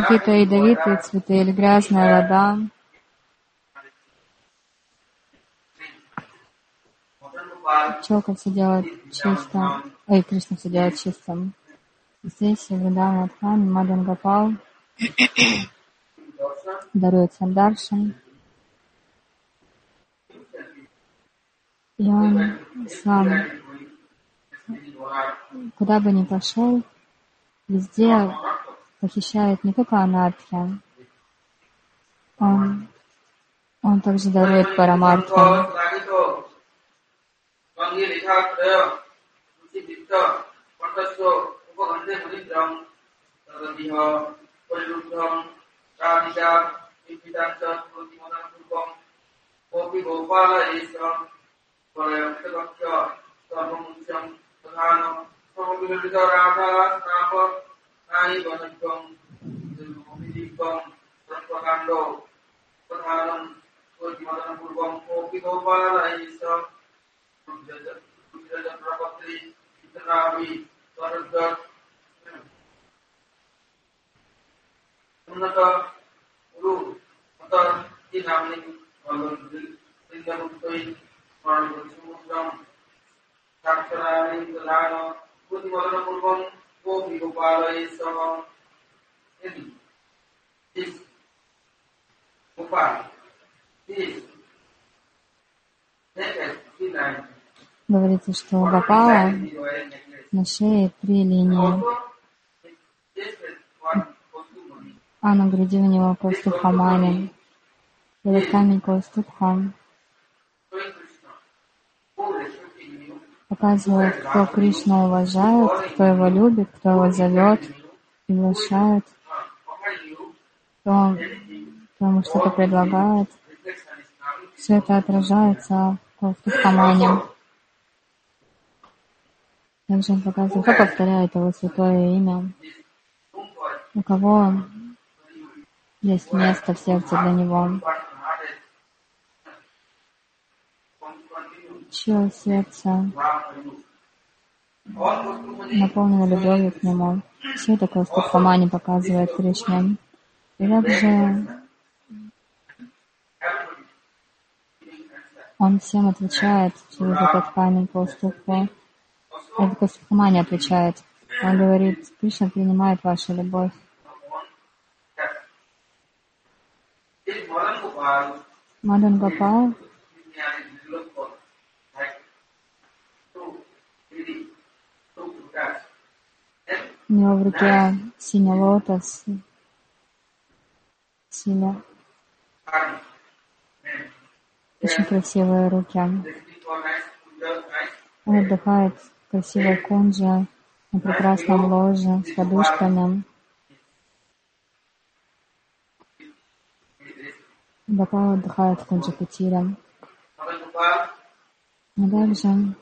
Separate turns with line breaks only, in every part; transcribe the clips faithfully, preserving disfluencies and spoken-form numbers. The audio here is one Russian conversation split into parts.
какие-то ядовитые цветы или грязная вода. Пчелка все делает чисто, ой, Кришна все делает чистым. Здесь в Вриндаване Мадан Гопал дарует сандаршан, и он сам, куда бы ни пошел, везде похищает не только анархию, он, он также дарует парамартху. Говорится, что у Гопала на шее три линии, а на груди у него Каустубхамани. Этот камень Каустубха показывает, кто Кришну уважает, кто его любит, кто его зовет, приглашает, кто, кто ему что-то предлагает. Все это отражается в Каустубхамани. Также он показывает, кто повторяет его святое имя, у кого есть место в сердце для него, чье сердце наполнено любовью к нему. Все это Каустубхамани показывает Кришне. И также он всем отвечает через этот камень Каустубху. Это Каустубхамани отвечает. Он говорит, Кришна принимает вашу любовь. Мадан Гопал у него в руке синий лотос, синя, очень красивые руки. Он отдыхает в красивой кунже, на прекрасном ложе с подушками. Гопал отдыхает в Кунджа-Кутире. А также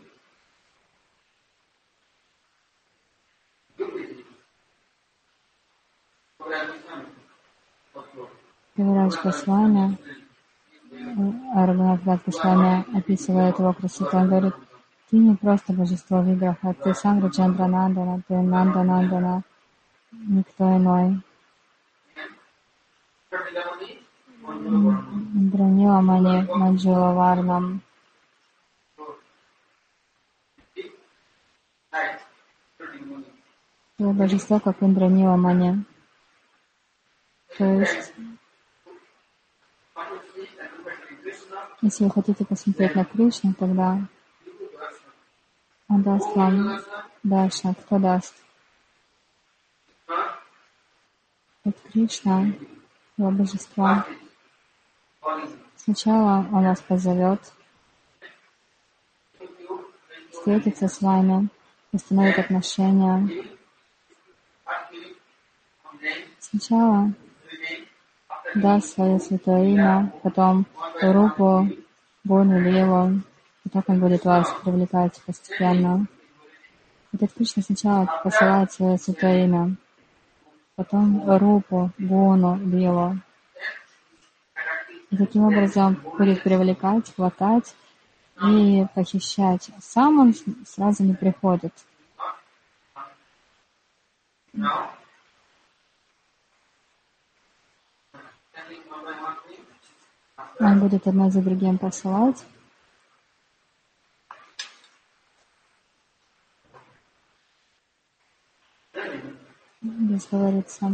Кавирадж Госвами, Рагунатх Госвами описывает его красоту. Он говорит, ты не просто божество Виграха, ты сам Раджендра Нандана, ты Нанда Нандана, никто иной. Индраниламани Манджула Варнам. Твое божество, как Индраниламани. То есть, если вы хотите посмотреть на Кришну, тогда Он даст вам даршан. Кто даст? Вот Кришна, его божество. Сначала Он вас позовет, встретится с вами, установит отношения. Сначала даст свое святое имя, потом Рупу, Гуну, Лилу, и так Он будет вас привлекать постепенно. Этот Кришна сначала посылает свое святое имя, потом Рупу, Гуну, Лилу. И таким образом будет привлекать, хватать и похищать. Сам Он сразу не приходит. Он будет одно за другим посылать. Здесь говорится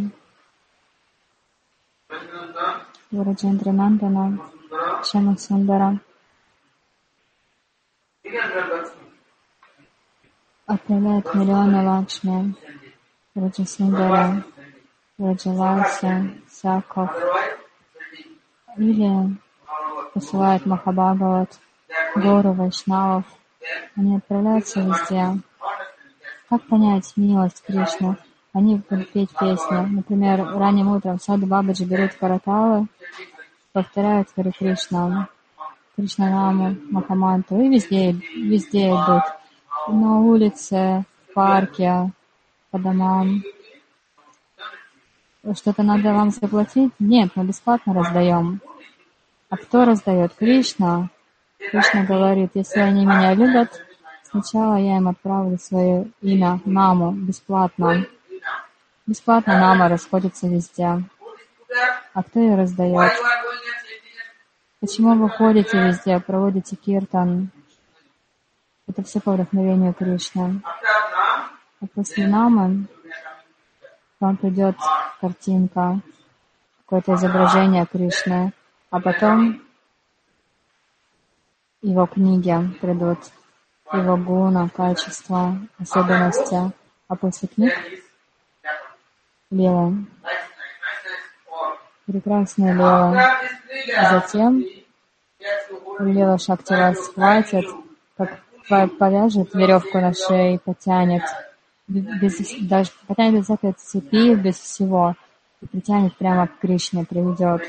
Раджендра Нандана, Шама Сундара отправляет миллионы Лакшми, Раджа Сундара, Раджалася, Саков, или посылает Махабхагават, Гору, Вайшнавов. Они отправляются везде. Как понять милость Кришны? Они будут петь песни. Например, ранним утром Саду Бабаджи берут караталы, повторяют Хари Кришна, Кришнанаму, Махамантру, и везде, везде идут. На улице, в парке, по домам. Что-то надо вам заплатить? Нет, мы бесплатно раздаем. А кто раздает? Кришна. Кришна говорит, если они меня любят, сначала я им отправлю свое имя, наму, бесплатно. Бесплатно нама расходится везде. А кто ее раздает? Почему вы ходите везде, проводите киртан? Это все по вдохновению Кришны. А после намы вам придет картинка, какое-то изображение Кришны, а потом его книги придут, его гуна, качества, особенности, а после книг лила, прекрасная лила. Затем лила Шакти вас схватит, как повяжет веревку на шее и потянет, без, даже потянет без всякой цепи, без всего, и притянет прямо к Кришне, приведет.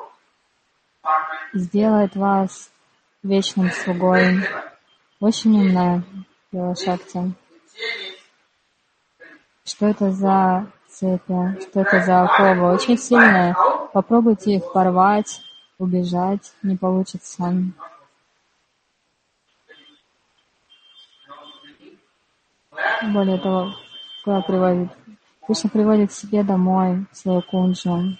И сделает вас вечным слугой. Очень умная лила Шакти. Что это за цепи? Что это за оковы? Очень сильные. Попробуйте их порвать, убежать. Не получится. Более того, куда приводит? Кришна приводит к себе домой, в свою кунджу.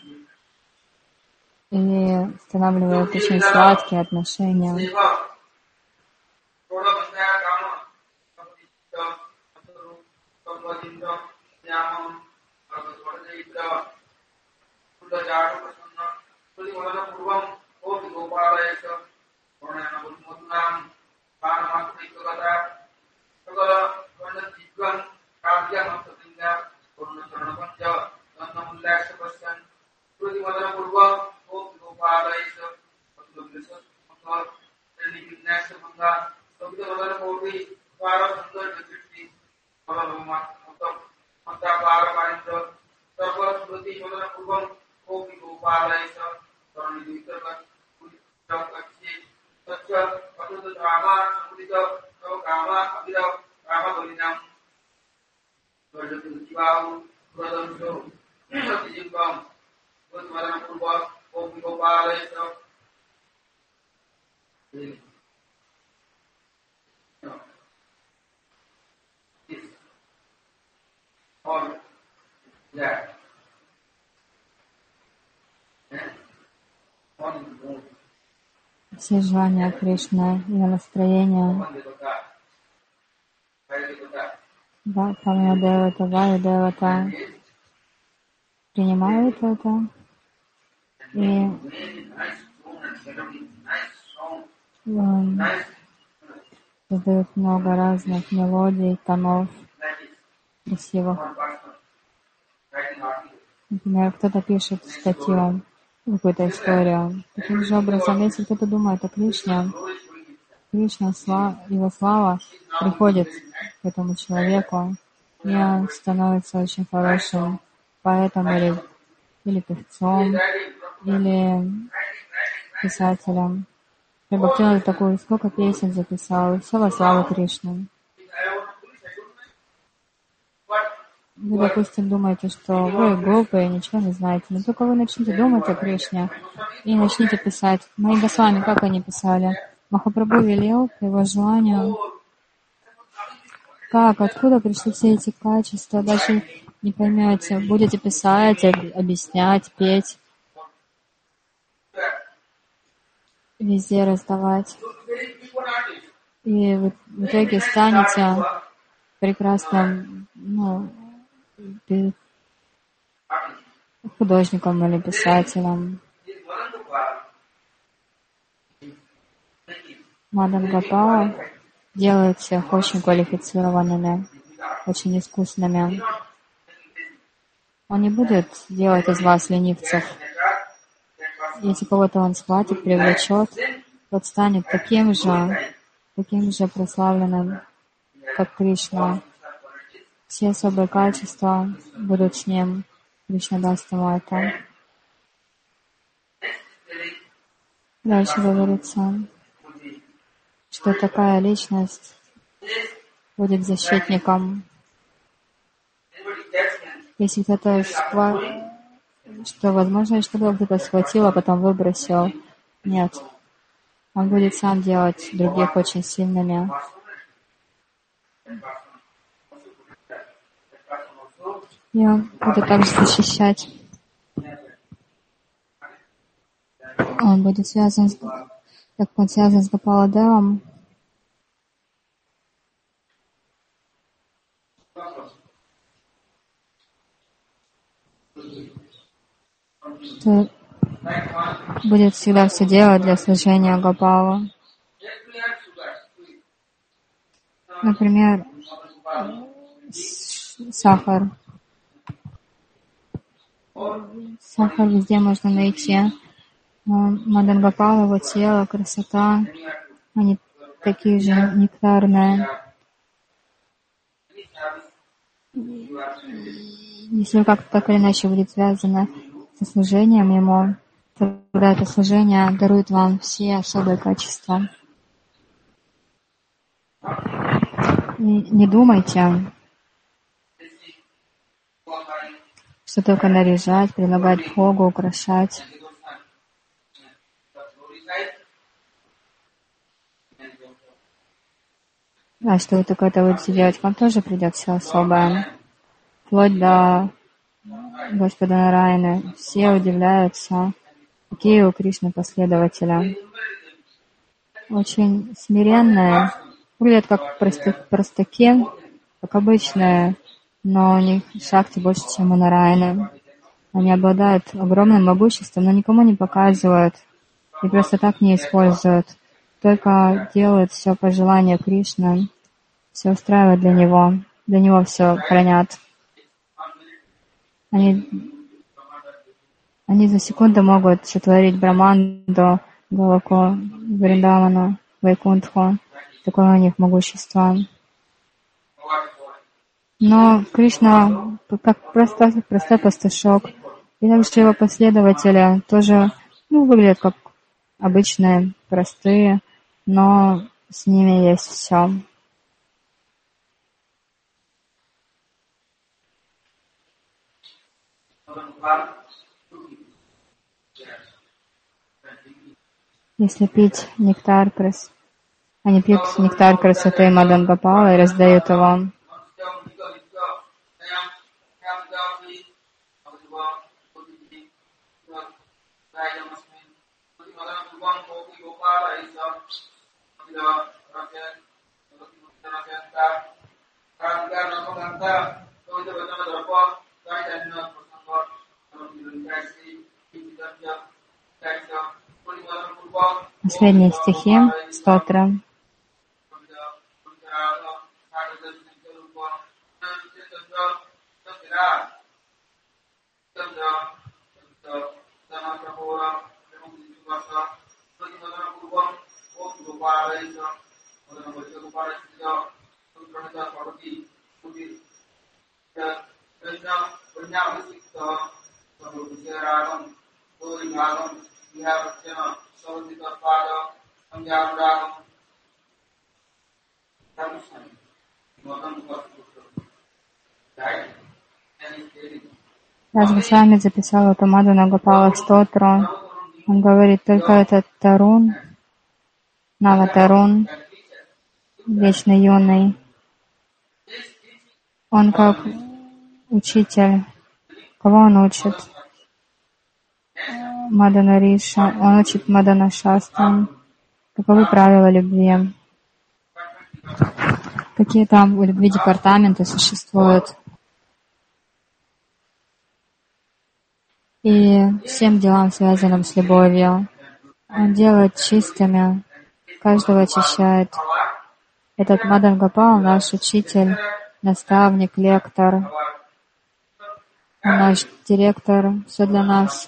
И устанавливает очень сладкие отношения. Все желания Кришны, его настроение. Да, Камья Девата, Ваю Девата принимают это и um, создают много разных мелодий, тонов красивых. Например, кто-то пишет статью, какую-то историю. Таким же образом, если кто-то думает о Кришне, Кришна, его слава приходит к этому человеку, и он становится очень хорошим поэтом или, или певцом, или писателем. Бхактивинода Тхакур сколько песен записал, все во славу Кришны. Вы, допустим, думаете, что вы глупые, ничего не знаете, но только вы начнете думать о Кришне и начните писать. Мои Госвами, как они писали? Махапрабху велел по его желанию. Как, откуда пришли все эти качества, даже не поймете. Будете писать, объяснять, петь. везде раздавать. И в, в итоге станете прекрасным, ну, художником или писателем. Мадан Гопал делает всех очень квалифицированными, очень искусными. Он не будет делать из вас ленивцев. Если кого-то он схватит, привлечет, тот станет таким же, таким же прославленным, как Кришна. Все особые качества будут с ним. Кришна даст ему это. Дальше говорится, что такая личность будет защитником. Если кто-то схва... что возможно, чтобы кто-то схватил, а потом выбросил. Нет. Он будет сам делать других очень сильными. И он будет также защищать. Он будет связан с... как он связан с Гопаладевом. Что будет всегда все делать для служения Гопалу. Например, сахар. Сахар везде можно найти. Мадан Гопал, его тело, красота, они такие же нектарные. Если вы как-то так или иначе будет связано со служением ему, тогда это служение дарует вам все особые качества. И не думайте, что только наряжать, предлагать Богу, украшать. А что вы только это будете делать, вам тоже придет все особое. Вплоть до Господа Нараяны. Все удивляются, какие у Кришны последователи. Очень смиренные. Выглядят как простаки, как обычные, но у них шакти больше, чем у Нараяны. Они обладают огромным могуществом, но никому не показывают и просто так не используют. Только делают все по желанию Кришны, все устраивают для Него, для Него все хранят. Они, они за секунду могут сотворить Браманду, Галаку, Вриндавану, Вайкунтху. Такое у них могущество. Но Кришна, как просто, простой пастушок, и также его последователи тоже, ну, выглядят как обычные, простые, но с ними есть все. Если пить нектар, они пьют нектар красоты Мадан Гопала и раздают его. Последние стихи стотра. Рас Госвами записал эту Мадана Гопала стотру. Он говорит, только этот Тарун, Нава Тарун, вечно юный, он как учитель. Кого он учит? Мадана Риша, он учит Мадана Шастрам, каковы правила любви, какие там у любви департаменты существуют. И всем делам, связанным с любовью, он делает чистыми, каждого очищает. Этот Мадан Гопал, наш учитель, наставник, лектор, он наш директор, все для нас.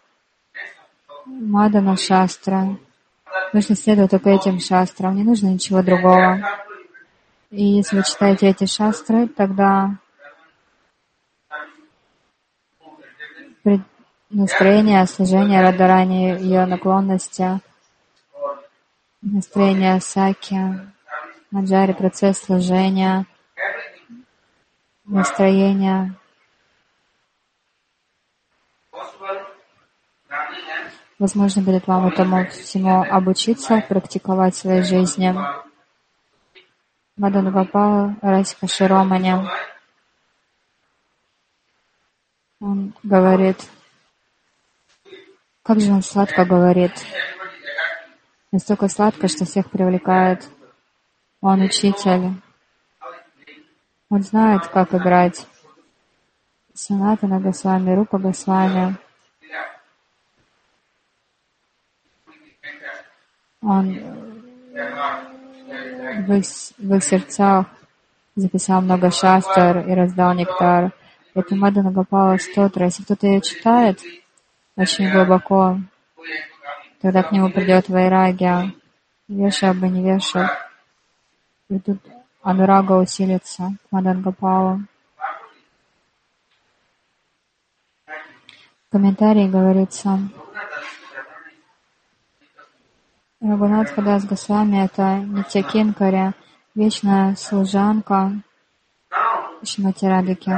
Мадана Шастра. Нужно следовать только этим шастрам, не нужно ничего другого. И если вы читаете эти шастры, тогда настроение, служение Радарани, ее наклонности, настроение Саки, Манджари, процесс служения, настроение. Возможно будет вам этому всему обучиться, практиковать в своей жизни. Мадан Гопал Расика Широмани, он говорит, как же он сладко говорит, настолько сладко, что всех привлекает. Он учитель, он знает, как играть. Санатана Госвами, Рупа Госвами, он в их, в их сердцах записал много шастр и раздал нектар. Это Мадана Гопала Стотра. Если кто-то ее читает очень глубоко, тогда к нему придет вайрагия. Веша бы не веша. И тут анурага усилится к Мадан Гопалу. В комментарии говорится, Рагунат Хадас Госвами — это Нитьякинкаря, вечная служанка Шримати Радхики.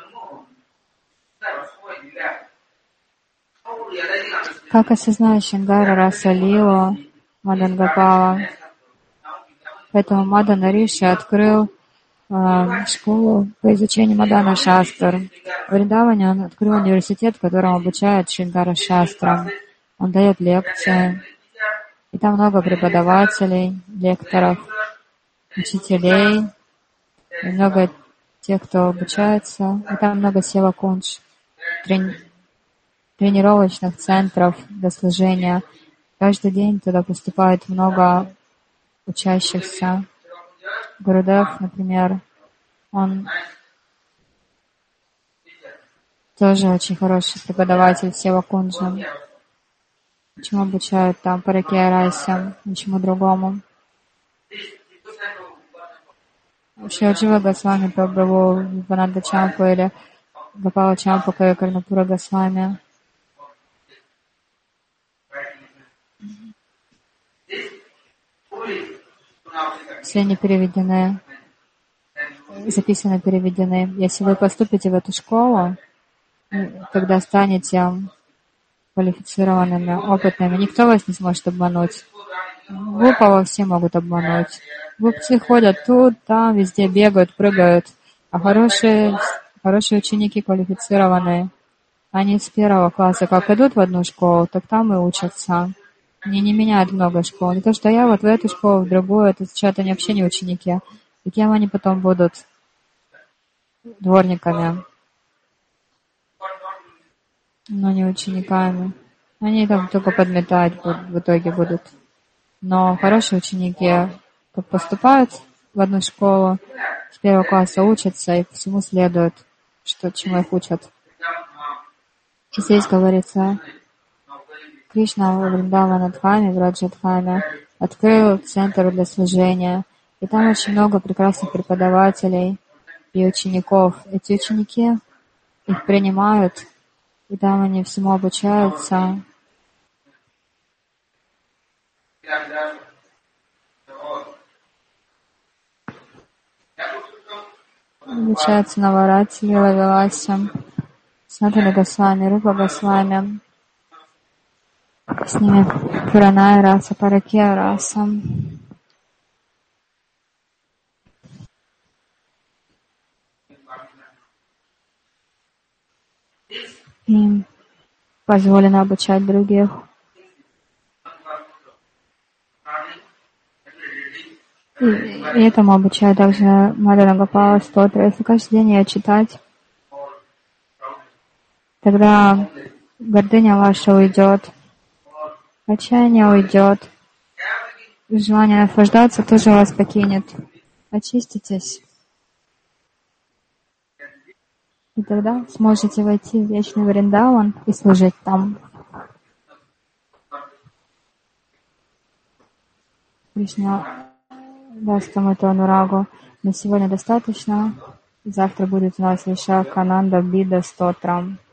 Как осознать Шингара Раса Лилу Мадан Гопала? Поэтому Мадан Риши открыл э, школу по изучению Мадана Шастр. В Вриндаване он открыл университет, в котором обучают Шингара Шастрам. Он дает лекции. И там много преподавателей, лекторов, учителей, и много тех, кто обучается. И там много сева-кундж, трени- тренировочных центров для служения. Каждый день туда поступает много учащихся. Гурудев, например, он тоже очень хороший преподаватель сева-кунджа. Чему обучают там Паракия Расе, ничему другому. Шри Джива Госвами Прабху, Вананда Чампу или Гопала Чампака и Карнапура Госвами. Все они переведены, записаны, переведены. Если вы поступите в эту школу, когда станете квалифицированными, опытными, никто вас не сможет обмануть. Глупого все могут обмануть. Глупцы ходят тут, там, везде бегают, прыгают. А хорошие, хорошие ученики квалифицированные, они с первого класса как идут в одну школу, так там и учатся. Они не меняют много школ. Не то, что я вот в эту школу, в другую, это сейчас они вообще не ученики. И кем они потом будут? Дворниками. Но не учениками. Они там только подметать в итоге будут. Но хорошие ученики как поступают в одну школу, с первого класса учатся и всему следуют, что, чему их учат. И здесь говорится, Кришна в Вриндаванадхаме, в Раджадхаме открыл центр для служения. И там очень много прекрасных преподавателей и учеников. Эти ученики их принимают, и там они всему обучаются. Обучаются Наварати, Лила Виласе, Санатана Госвами, Рупа Госвами. С ними Пураная раса, Паракия раса. И позволено обучать других. И, и этому обучаю также Мадана Гопала Стотра. Если каждый день ее читать, тогда гордыня ваша уйдет, отчаяние уйдет, желание наслаждаться тоже вас покинет. Очиститесь. И тогда сможете войти в вечный Вриндаван и служить там. Кришна даст вам эту анурагу. На сегодня достаточно. Завтра будет у нас Вишакананда Бида Стотрам.